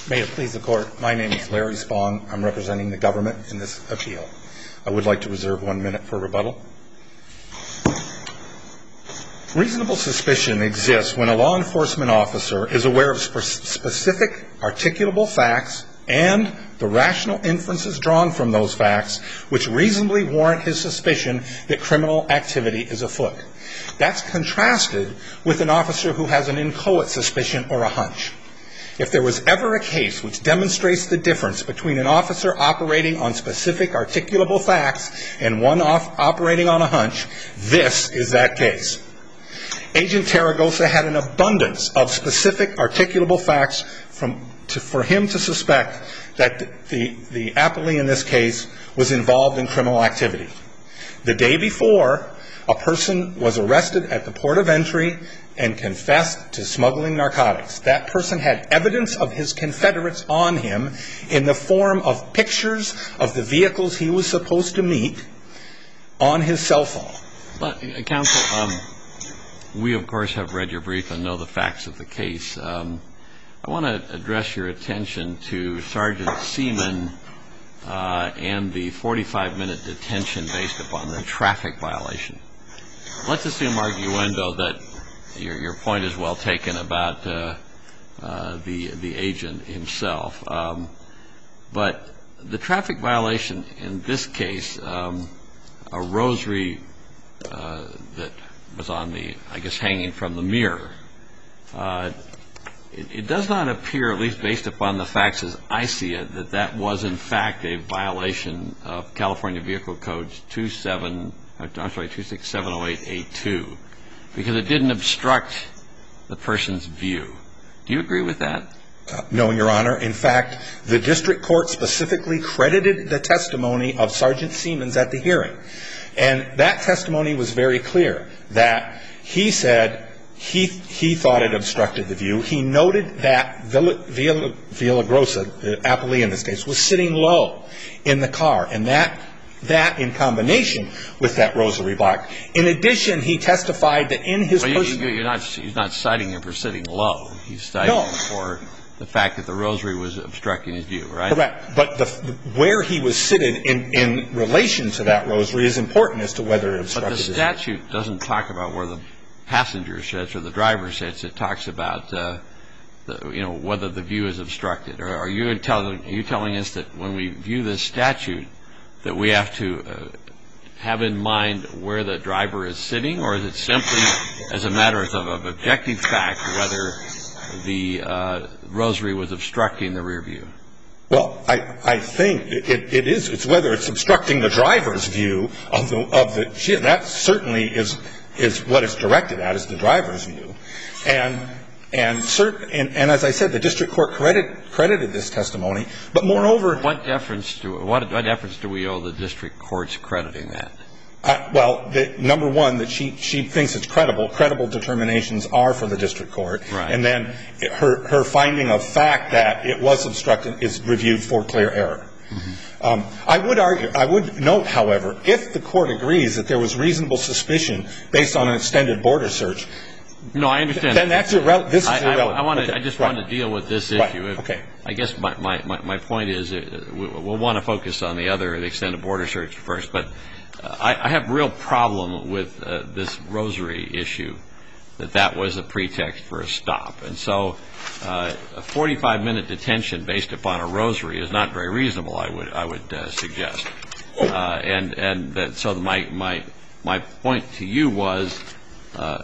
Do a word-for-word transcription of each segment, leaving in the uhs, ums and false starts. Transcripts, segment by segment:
May it please the Court, my name is Larry Spong. I'm representing the government in this appeal. I would like to reserve one minute for rebuttal. Reasonable suspicion exists when a law enforcement officer is aware of sp- specific articulable facts and the rational inferences drawn from those facts which reasonably warrant his suspicion that criminal activity is afoot. That's contrasted with an officer who has an inchoate suspicion or a hunch. If there was ever a case which demonstrates the difference between an officer operating on specific articulable facts and one off operating on a hunch, this is that case. Agent Taragosa had an abundance of specific articulable facts from, to, for him to suspect that the, the appellee in this case was involved in criminal activity. The day before, a person was arrested at the port of entry and confessed to smuggling narcotics. That person had evidence of his confederates on him in the form of pictures of the vehicles he was supposed to meet on his cell phone. But, uh, Counsel, um, we, of course, have read your brief and know the facts of the case. Um, I want to address your attention to Sergeant Seaman uh, and the forty-five minute detention based upon the traffic violation. Let's assume, arguendo, that your, your point is well taken about uh, uh, the, the agent himself. Um, but the traffic violation in this case, um, a rosary uh, that was on the, I guess, hanging from the mirror, uh, it, it does not appear, at least based upon the facts as I see it, that that was in fact a violation of California Vehicle Codes two seven, I'm sorry, two six seven oh eight eight two, because it didn't obstruct the person's view. Do you agree with that? Uh, no, Your Honor. In fact, the district court specifically credited the testimony of Sergeant Seaman at the hearing. And that testimony was very clear, that he said he he thought it obstructed the view. He noted that Villa, Villa, Villagrosa, the appellee in this case, was sitting low in the car, and that that in combination with that rosary block. In addition, he testified that in his well, personal... You, you're not, he's not citing him for sitting low. He's citing no. him for the fact that the rosary was obstructing his view, right? Correct. But the, where he was sitting in, in relation to that rosary is important as to whether it obstructed his view. But the statute doesn't talk about where the passenger sits or the driver sits. It talks about, uh, the, you know, whether the view is obstructed. Or are you telling, are you telling us that when we view this statute that we have to uh, have in mind where the driver is sitting, or is it simply as a matter of, of objective fact whether the uh, rosary was obstructing the rear view? Well, I, I think it, it is. It's whether it's obstructing the driver's view of the of the. That certainly is is what it's directed at, is the driver's view, and and certain and, and as I said, the district court credit, credited this testimony. But moreover, what deference do what, what deference do we owe the district courts crediting that? Uh, well, the, number one, that she, she thinks it's credible. Credible determinations are for the district court. Right. And then her, her finding of fact that it was obstructed is reviewed for clear error. Mm-hmm. Um, I would argue, I would note, however, if the court agrees that there was reasonable suspicion based on an extended border search. No, I understand. Then that's irrelevant. This is I, irrelevant. I, I, want okay. to, I just right. want to deal with this issue. Right. If, okay. I guess my, my, my point is uh, we, we'll want to focus on the other, the extended border search first. But uh, I, I have a real problem with uh, this rosary issue, that that was a pretext for a stop. And so uh, a forty-five minute detention based upon a rosary is not very reasonable, I would I would uh, suggest. Uh, and and that, so my, my, my point to you was, uh,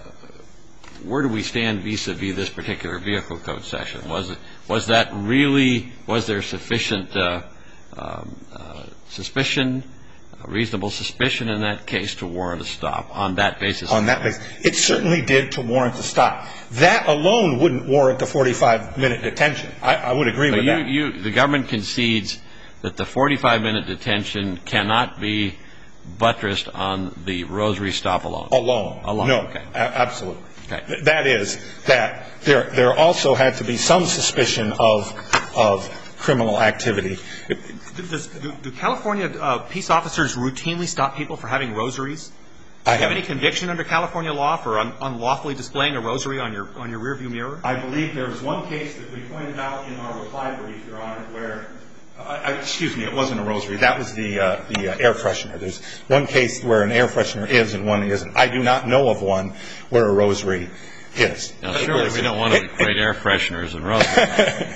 where do we stand vis-a-vis this particular vehicle code section? Was it, was that really, was there sufficient uh, um, uh, suspicion, uh, reasonable suspicion in that case to warrant a stop on that basis? On that basis. It certainly did to warrant the stop. That alone wouldn't warrant a forty-five minute detention. I, I would agree but with you, that. You, the government concedes that the forty-five minute detention cannot be buttressed on the rosary stop alone? Alone. Alone. No, okay. a- absolutely. Okay. That is, that there there also had to be some suspicion of of criminal activity. Does, do, do California uh, peace officers routinely stop people for having rosaries? Do you have any conviction under California law for un unlawfully displaying a rosary on your on your rearview mirror? I believe there was one case that we pointed out in our reply brief, Your Honor, where uh, excuse me, it wasn't a rosary. That was the uh, the uh, air freshener. There's one case where an air freshener is and one isn't. I do not know of one where a rosary is. Now, surely we don't want to equate air fresheners and rosaries.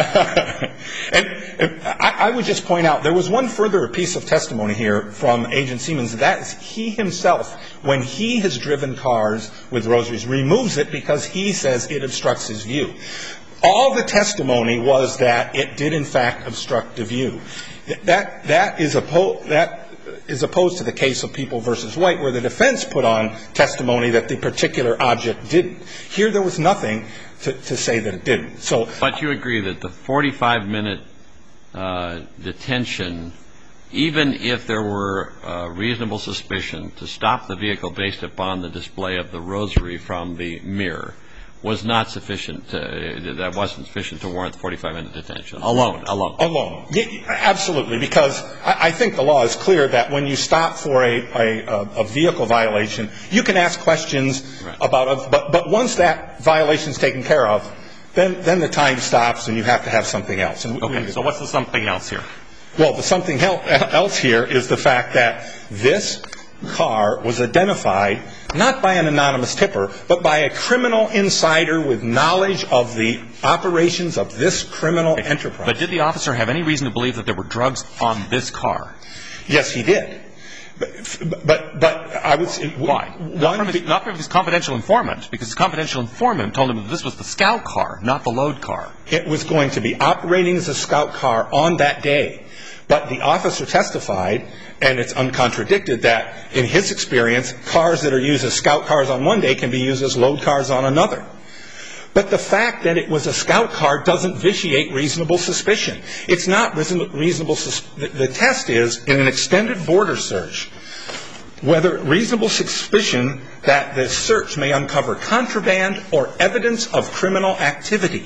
and, and I, I would just point out, there was one further piece of testimony here from Agent Siemens. That is, he himself, when he has driven cars with rosaries, removes it because he says it obstructs his view. All the testimony was that it did, in fact, obstruct the view. That, that is oppo that is opposed to the case of People versus White, where the defense put on testimony that the particular object didn't. Here there was nothing to, to say that it didn't. So, but you agree that the forty-five minute uh, detention, even if there were uh, reasonable suspicion to stop the vehicle based upon the display of the rosary from the mirror, was not sufficient to, that wasn't sufficient to warrant the forty-five minute detention. Alone, alone. Alone. Yeah, absolutely, because I, I think the law is clear that when you stop for a, a, a vehicle violation, you can ask questions right. about it, but, but once that violation is taken care of, then, then the time stops and you have to have something else. And okay, so what's the something else here? Well, the something else here is the fact that this car was identified not by an anonymous tipper, but by a criminal insider with knowledge of the operations of this criminal enterprise. But did the officer have any reason to believe that there were drugs on this car? Yes, he did. But, but, but I would say... Why? Not from, his, not from his confidential informant, because his confidential informant told him that this was the scout car, not the load car. It was going to be operating as a scout car on that day. But the officer testified, and it's uncontradicted, that in his experience, cars that are used as scout cars on one day can be used as load cars on another. But the fact that it was a scout car doesn't vitiate reasonable suspicion. It's not reasonable suspicion. The test is, in an extended border search, whether reasonable suspicion that the search may uncover contraband or evidence of criminal activity.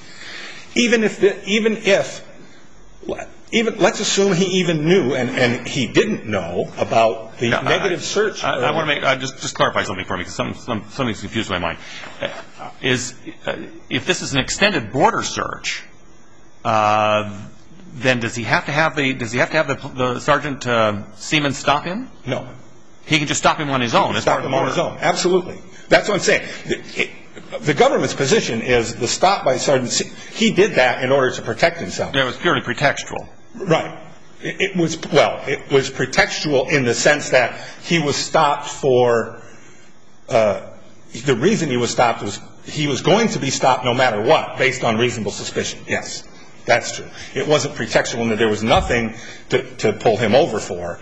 Even if, the, even if, even, let's assume he even knew, and, and he didn't know about the no, negative I, search. I, I want to make, uh, just, just clarify something for me, because some, some, something's confused in my mind. Uh, is, uh, if this is an extended border search, uh, then does he have to have the, does he have to have the, the Sergeant uh, Siemens stop him? No. He can just stop him on his own. Stop him on his own. Absolutely. That's what I'm saying. It, it, the government's position is the stop by Sergeant Siemens, he did that in order to protect himself. It was purely pretextual. Right. It, it was, well, it was pretextual in the sense that he was stopped for, uh, the reason he was stopped was he was going to be stopped no matter what, based on reasonable suspicion. Yes, that's true. It wasn't pretextual in that there was nothing to, to pull him over for.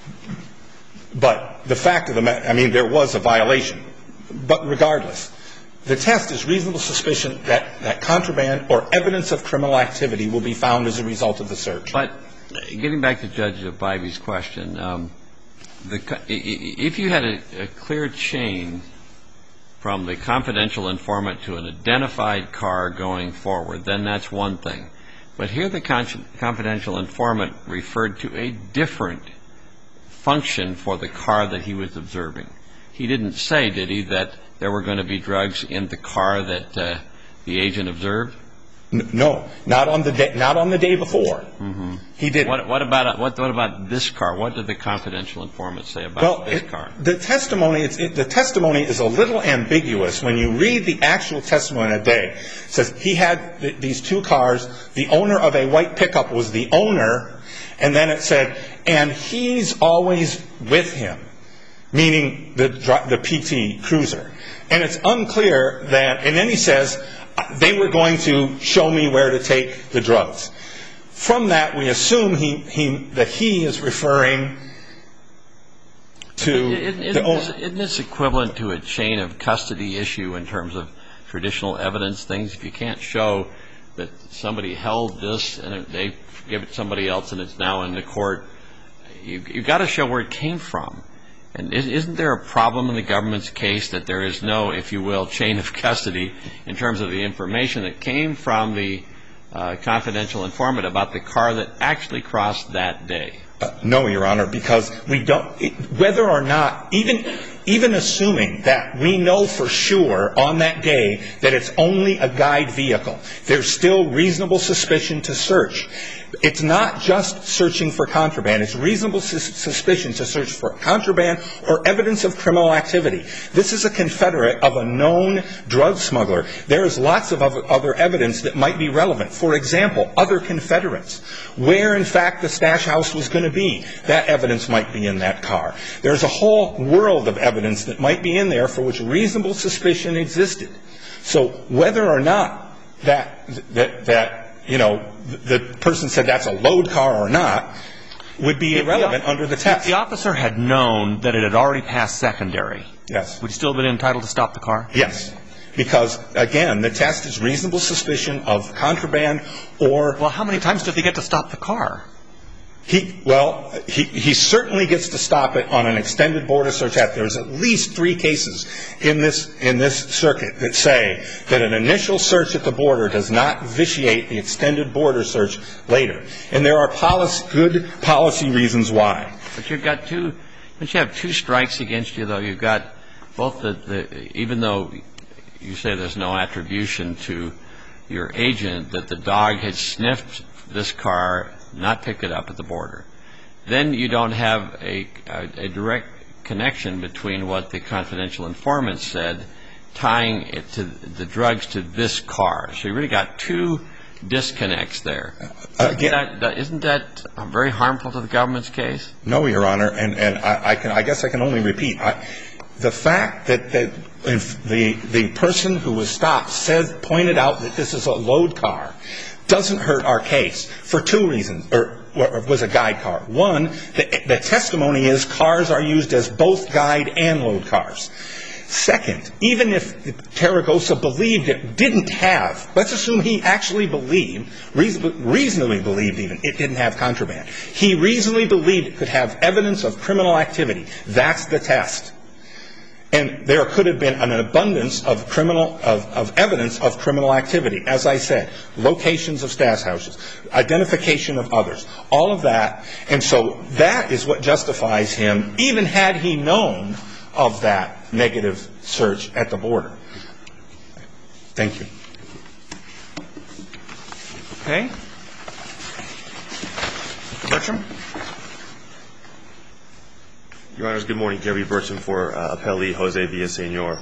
But the fact of the matter, I mean, there was a violation. But regardless, the test is reasonable suspicion that, that contraband or evidence of criminal activity will be found as a result of the search. But getting back to Judge Bivey's question, um, the, if you had a, a clear chain from the confidential informant to an identified car going forward, then that's one thing. But here the con confidential informant referred to a different function for the car that he was observing. He didn't say, did he, that there were going to be drugs in the car that uh, the agent observed? No, not on the day. Not on the day before. Mm-hmm. He didn't. What, what about what, what about this car? What did the confidential informant say about well, this it, car? The testimony. It's, it, the testimony is a little ambiguous when you read the actual testimony that day. It says he had th these two cars. The owner of a white pickup was the owner, and then it said, and he's always with him, meaning the the P T Cruiser. And it's unclear that, and then he says, they were going to show me where to take the drugs. From that, we assume he, he, that he is referring to isn't, isn't, the owner. this, isn't this equivalent to a chain of custody issue in terms of traditional evidence things? If you can't show that somebody held this and they give it to somebody else and it's now in the court, you, you've got to show where it came from. And isn't there a problem in the government's case that there is no, if you will, chain of custody in terms of the information that came from the uh, confidential informant about the car that actually crossed that day? Uh, no, Your Honor, because we don't, it, whether or not, even, even assuming that we know for sure on that day that it's only a guide vehicle, there's still reasonable suspicion to search. It's not just searching for contraband. It's reasonable sus- suspicion to search for contraband or evidence of criminal activity. This is a confederate of a known drug smuggler. There is lots of other evidence that might be relevant. For example, other confederates. Where, in fact, the stash house was going to be. That evidence might be in that car. There's a whole world of evidence that might be in there for which reasonable suspicion existed. So whether or not that, that, that you know, the person said that's a load car or not would be irrelevant under the test. If the officer had known that it had already passed secondary, yes, would he still have been entitled to stop the car? Yes. Because, again, the test is reasonable suspicion of contraband or... Well, how many times does he get to stop the car? He, well, he, he certainly gets to stop it on an extended border search act. There's at least three cases in this, in this circuit that say that an initial search at the border does not vitiate the extended border search later. And there are policy, good policy reasons why. But you've got two, don't you have two strikes against you, though? You've got both the, the even though you say there's no attribution to your agent that the dog had sniffed this car, not pick it up at the border. Then you don't have a, a, a direct connection between what the confidential informant said, tying it to the drugs to this car. So you really got two disconnects there. Uh, isn't, that, that, isn't that very harmful to the government's case? No, Your Honor, and, and I, I, can, I guess I can only repeat. I, the fact that, that if the, the person who was stopped said, pointed out that this is a load car doesn't hurt our case for two reasons, or, or was a guide car. One, the, the testimony is cars are used as both guide and load cars. Second, even if Terragosa believed it didn't have, let's assume he actually believed, reason, reasonably believed even, it didn't have contraband. He reasonably believed it could have evidence of criminal activity. That's the test. And there could have been an abundance of criminal, of, of evidence of criminal activity. As I said, locations of stash houses, identification of others, all of that. And so that is what justifies him, even had he known of that negative search at the border. Thank you. Okay. Mister Bertram? Your Honors, good morning. Jerry Bertram for uh, Appellee Jose Villaseñor.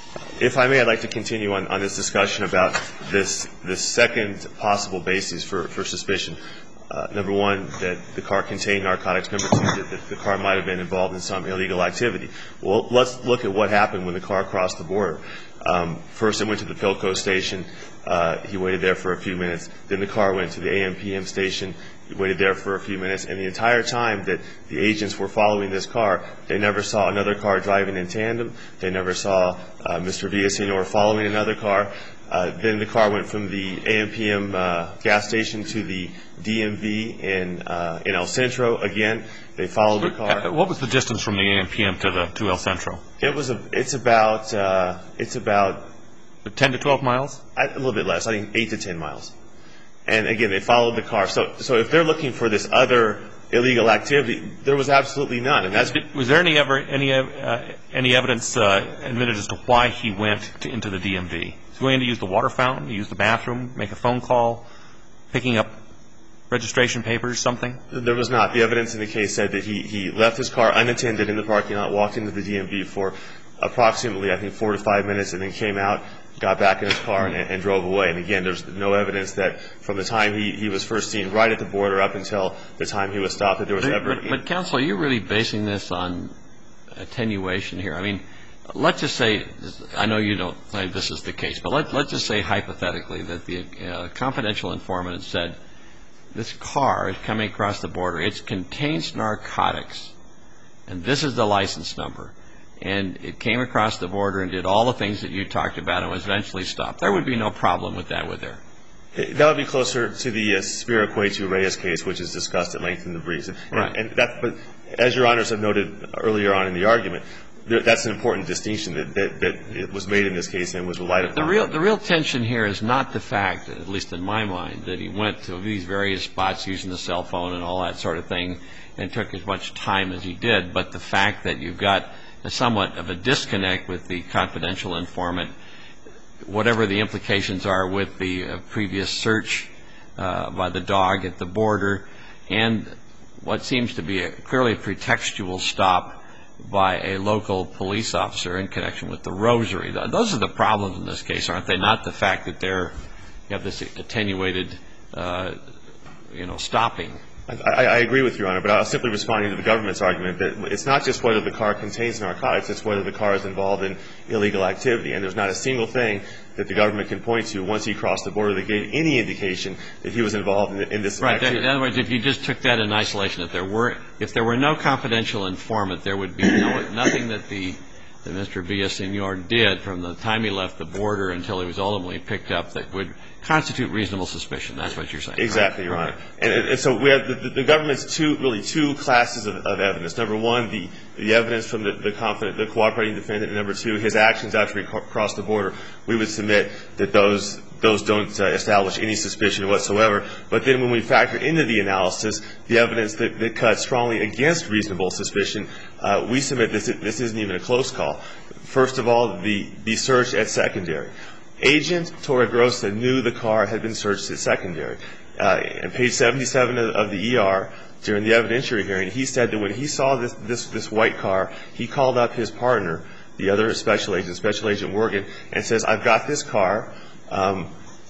If I may, I'd like to continue on, on this discussion about this this second possible basis for, for suspicion. Uh, number one, that the car contained narcotics. Number two, that, that the car might have been involved in some illegal activity. Well, let's look at what happened when the car crossed the border. Um, first, it went to the Philco station. Uh, he waited there for a few minutes. Then the car went to the A M P M station. He waited there for a few minutes. And the entire time that the agents were following this car, they never saw another car driving in tandem. They never saw uh, Mister Villaseñor following another car. Uh, then the car went from the A M P M uh, gas station to the D M V in uh, in El Centro. Again, they followed the car. What was the distance from the A M P M to the to El Centro? It was a. It's about. Uh, it's about ten to twelve miles. A little bit less. I think eight to ten miles. And again, they followed the car. So, so if they're looking for this other illegal activity, there was absolutely none. And that's was there any ever any uh, any evidence uh, admitted as to why he went to, into the D M V? Was he going to use the water fountain, use the bathroom, make a phone call, picking up registration papers, something? There was not. The evidence in the case said that he he left his car unattended in the parking lot, walked into the D M V for approximately, I think, four to five minutes, and then came out, got back in his car, and, and drove away. And again, there's no evidence that from the time he, he was first seen right at the border up until the time he was stopped that there was but, ever... But, but counsel, are you really basing this on attenuation here? I mean, let's just say, I know you don't think this is the case, but let, let's just say hypothetically that the uh, confidential informant said, this car is coming across the border, it contains narcotics, and this is the license number. And it came across the border and did all the things that you talked about and was eventually stopped. There would be no problem with that, would there? That would be closer to the uh, Spiro Cueto Reyes case, which is discussed at length in the briefs. And, right. and that, but as Your Honors have noted earlier on in the argument, that's an important distinction that, that, that it was made in this case and was relied upon. The real, the real tension here is not the fact, at least in my mind, that he went to these various spots using the cell phone and all that sort of thing and took as much time as he did, but the fact that you've got a somewhat of a disconnect with the confidential informant, whatever the implications are with the uh, previous search uh, by the dog at the border, and what seems to be a clearly pretextual stop by a local police officer in connection with the rosary. Those are the problems in this case, aren't they? Not the fact that they're, you have this attenuated, uh, you know, stopping. I, I agree with you, Your Honor, but I'll simply respond to the government's argument that it's not just whether the car contains narcotics, it's whether the car is involved in illegal activity. And there's not a single thing that the government can point to once he crossed the border that gave any indication that he was involved in, in this right. activity. In other words, if you just took that in isolation, if there were, if there were no confidential informant, there would be no, nothing that the that Mister Villaseñor did from the time he left the border until he was ultimately picked up that would constitute reasonable suspicion. That's what you're saying. Exactly, Your Honor. And, and so we have the, the government's two, really two classes of, of evidence. Number one, the, the evidence from the, the confident, the cooperating defendant. And number two, his actions after he crossed the border. We would submit that those those don't uh, establish any suspicion whatsoever. But then when we factor into the analysis the evidence that, that cuts strongly against reasonable suspicion, uh, we submit this this isn't even a close call. First of all, the, the search at secondary. Agent Torregrosa knew the car had been searched at secondary. Uh, on page seventy-seven of, of the E R, during the evidentiary hearing, he said that when he saw this, this, this white car, he called up his partner, the other special agent, Special Agent Morgan, and says, I've got this car. Um,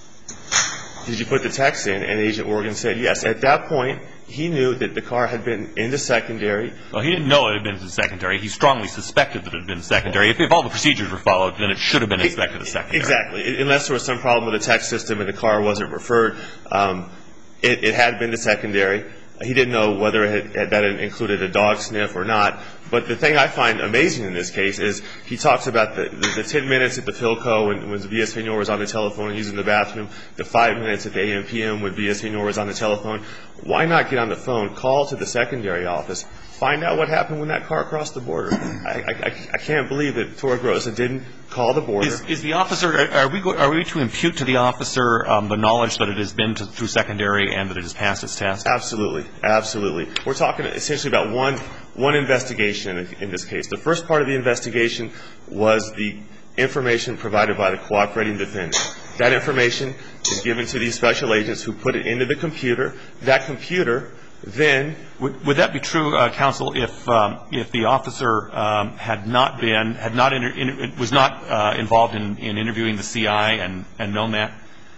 did you put the text in? And Agent Morgan said yes. At that point, he knew that the car had been in the secondary. Well, he didn't know it had been in the secondary. He strongly suspected that it had been secondary. If, if all the procedures were followed, then it should have been inspected as secondary. Exactly. Unless there was some problem with the text system and the car wasn't referred, um, it, it had been to secondary. He didn't know whether it had, that included a dog sniff or not. But the thing I find amazing in this case is he talks about the, the, the ten minutes at the Philco when, when Villaseñor was on the telephone and using the bathroom, the five minutes at the A M P M when Villaseñor was on the telephone. Why not get on the phone, call to the secondary office, find out what happened when that car crossed the border? I, I, I can't believe that Torregrosa didn't call the border. Is, is the officer, are we, go, are we to impute to the officer um, the knowledge that it has been to, through secondary and that it has passed its test? Absolutely. Absolutely. We're talking essentially about one one investigation in, in this case. The first part of the investigation was the information provided by the cooperating defendant. That information is given to these special agents who put it into the computer. That computer then... Would, would that be true, uh, counsel, if um, if the officer um, had not been, had not, inter, in, was not uh, involved in, in interviewing the C I and, and known that?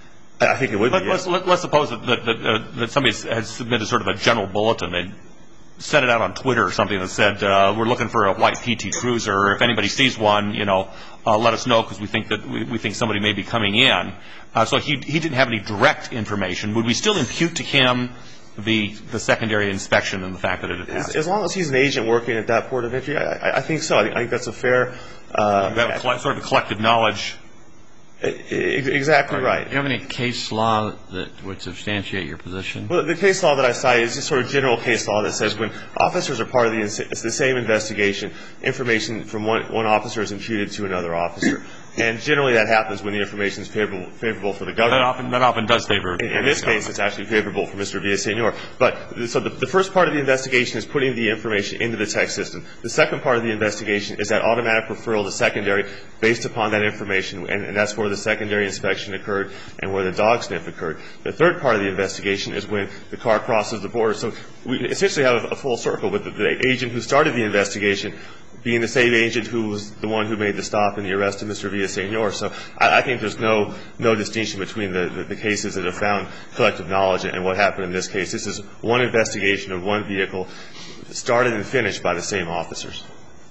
I think it would Let, be, yes. let's, let's suppose that, that, that, uh, that somebody has submitted sort of a general bulletin. They'd sent it out on Twitter or something that said, uh, we're looking for a white P T Cruiser. If anybody sees one, you know, uh, let us know because we think that we, we think somebody may be coming in. Uh, so he, he didn't have any direct information. Would we still impute to him the the secondary inspection and the fact that it had passed? As, as long as he's an agent working at that port of entry, I, I, I think so. I think, I think that's a fair... Uh, you have a coll- sort of a collective knowledge. Exactly right. Do you have any case law that would substantiate your position? Well, the case law that I cite is just sort of general case law that says when officers are part of the, it's the same investigation, information from one, one officer is imputed to another officer. And generally that happens when the information is favorable, favorable for the government. That often, that often does favor. In, in this case, it's actually favorable for Mister Villaseñor. But so the, the first part of the investigation is putting the information into the text system. The second part of the investigation is that automatic referral to secondary based upon that information, and, and that's where the secondary inspection occurred and where the dog sniff occurred. The third part of the investigation is when the car crosses the border. So we essentially have a, a full circle with the, the agent who started the investigation being the same agent who was the one who made the stop and the arrest of Mister Villaseñor. So I, I think there's no no distinction between the, the, the cases that have found collective knowledge and what happened in this case. This is one investigation of one vehicle started and finished by the same officers.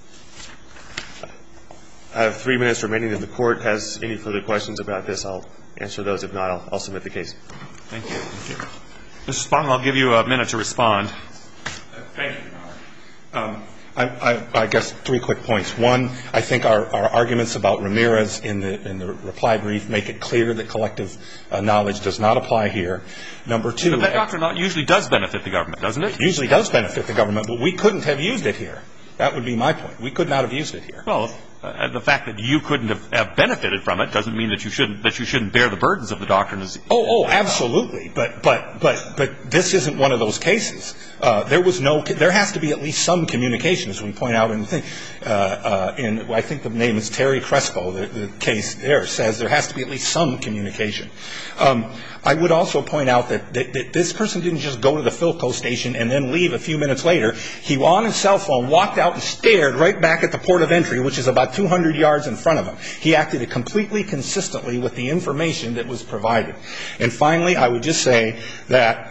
I have three minutes remaining. If the Court has any further questions about this, I'll answer those. If not, I'll, I'll submit the case. Thank you. Thank you. Mister Spong, I'll give you a minute to respond. Thank you, Your Honor. Um, I, I, I guess three quick points. One, I think our, our arguments about Ramirez in the in the reply brief make it clear that collective uh, knowledge does not apply here. Number two, but that doctrine usually does benefit the government, doesn't it? It usually does benefit the government, but we couldn't have used it here. That would be my point. We could not have used it here. Well, uh, the fact that you couldn't have, have benefited from it doesn't mean that you shouldn't that you shouldn't bear the burdens of the doctrine. As, oh, oh, absolutely. But but but but this isn't one of those cases. Uh, there was no. There has to be at least some communication, as we point out in the thing. Uh, uh, in I think the name is Terry Crespo. The, the case there says there has to be at least some communication. Um, I would also point out that, that, that this person didn't just go to the Philco station and then leave a few minutes later. He, on his cell phone, walked out and stared right back at the port of entry, which is about two hundred yards in front of him. He acted completely consistently with the information that was provided. And finally, I would just say that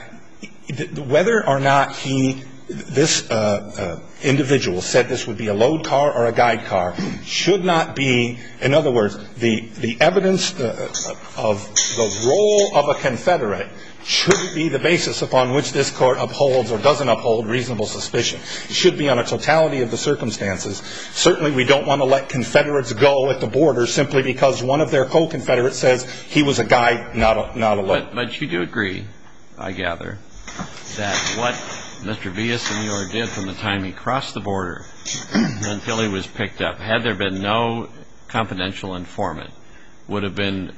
whether or not he, this uh, uh, individual said this would be a load car or a guide car should not be, in other words, the, the evidence uh, of the role of a Confederate shouldn't be the basis upon which this court upholds or doesn't uphold reasonable suspicion. It should be on a totality of the circumstances. Certainly we don't want to let Confederates go at the border simply because one of their co-Confederates says he was a guide, not a, not a load. But, but you do agree, I gather, that what Mister Villasenor did from the time he crossed the border until he was picked up, had there been no confidential informant, would have been,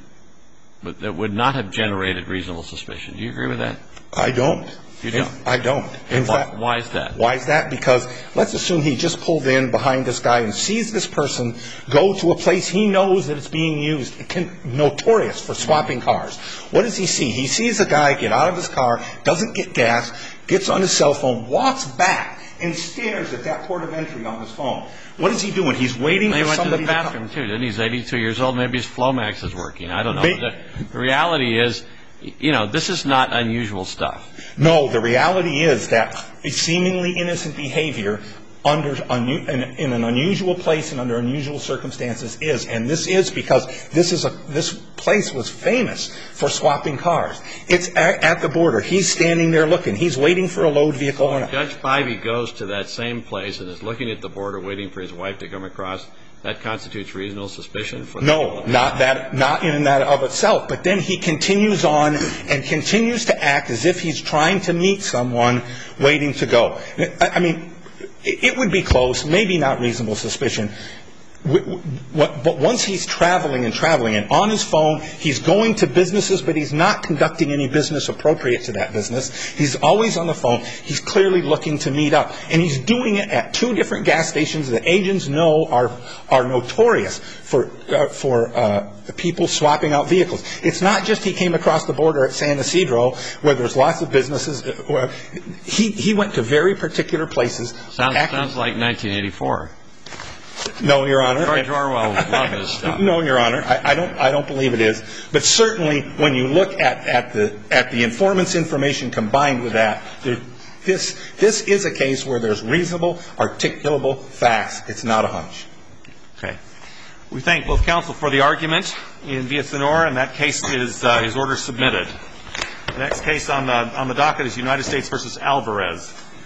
that would not have generated reasonable suspicion. Do you agree with that? I don't. You don't? I don't. In why, fact, why is that? Why is that? Because let's assume he just pulled in behind this guy and sees this person go to a place he knows that it's being used, notorious for swapping cars. What does he see? He sees a guy get out of his car, doesn't get gas, gets on his cell phone, walks back, and stares at that port of entry on his phone. What is he doing? He's waiting he for somebody to come. He went to the bathroom, too, didn't he? He's eighty-two years old. Maybe his Flomax is working. I don't know. Maybe. The, the reality is, you know, this is not unusual stuff. No, the reality is that seemingly innocent behavior under unu- in, in an unusual place and under unusual circumstances is, and this is because this is a this place was famous for swapping cars. It's at, at the border. He's standing there looking. He's waiting for a load vehicle. Well, if Judge Bybee goes to that same place and is looking at the border, waiting for his wife to come across. That constitutes reasonable suspicion for the No, not that, not in and that of itself. But then he continues on and continues to act as if he's trying to meet someone waiting to go. I mean, it would be close, maybe not reasonable suspicion. But once he's traveling and traveling and on his phone, he's going to businesses, but he's not conducting any business appropriate to that business. He's always on the phone. He's clearly looking to meet up. And he's doing it at two different gas stations that agents know are are notorious for uh, for uh, people swapping out vehicles. It's not just he came across the border at San Ysidro where there's lots of businesses. Where he, he went to very particular places. Sounds, sounds like nineteen eighty-four. No, Your Honor. George Orwell would love this stuff. No, Your Honor. I, I don't. I don't believe it is. But certainly, when you look at, at the at the informant's information combined with that, there, this this is a case where there's reasonable, articulable facts. It's not a hunch. Okay. We thank both counsel for the argument in Villasenor, and that case is uh, is order submitted. The next case on the on the docket is United States versus Alvarez.